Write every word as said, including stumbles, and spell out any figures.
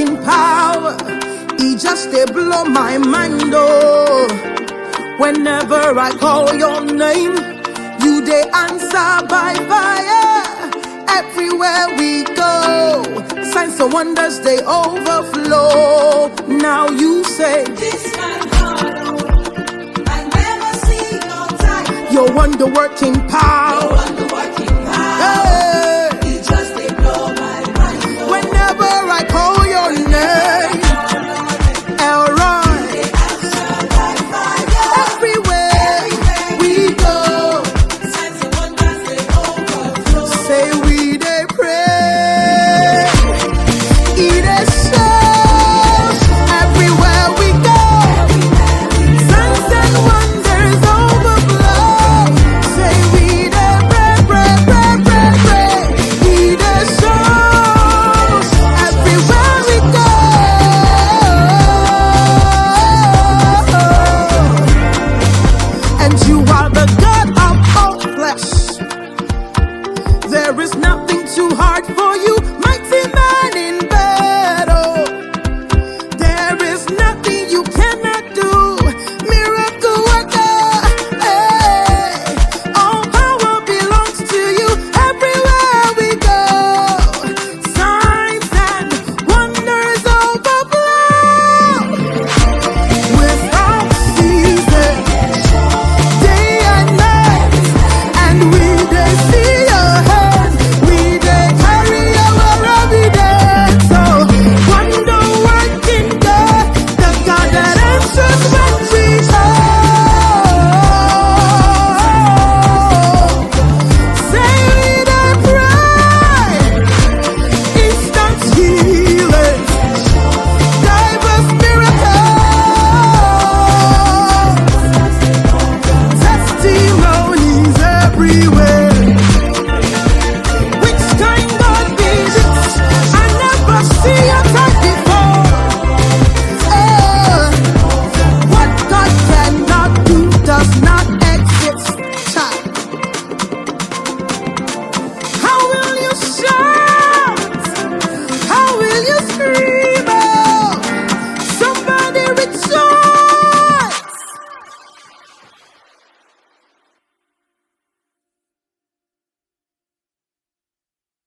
working power, he just they blow my mind, oh. Whenever I call your name, you they answer by fire. Everywhere we go, signs and wonders they overflow. Now you say, this my God, I never see no time. your wonder working power. Your wonder working power. Hey. You just they blow my mind. Whenever I call your name, Elroy. They answer by fire. Everywhere we go, Signs and wonders they overflow. say we they pray. It is so. Everywhere we go, signs and wonders overflow. Say we they pray, pray, pray, pray, pray. It is so. Everywhere we go, and you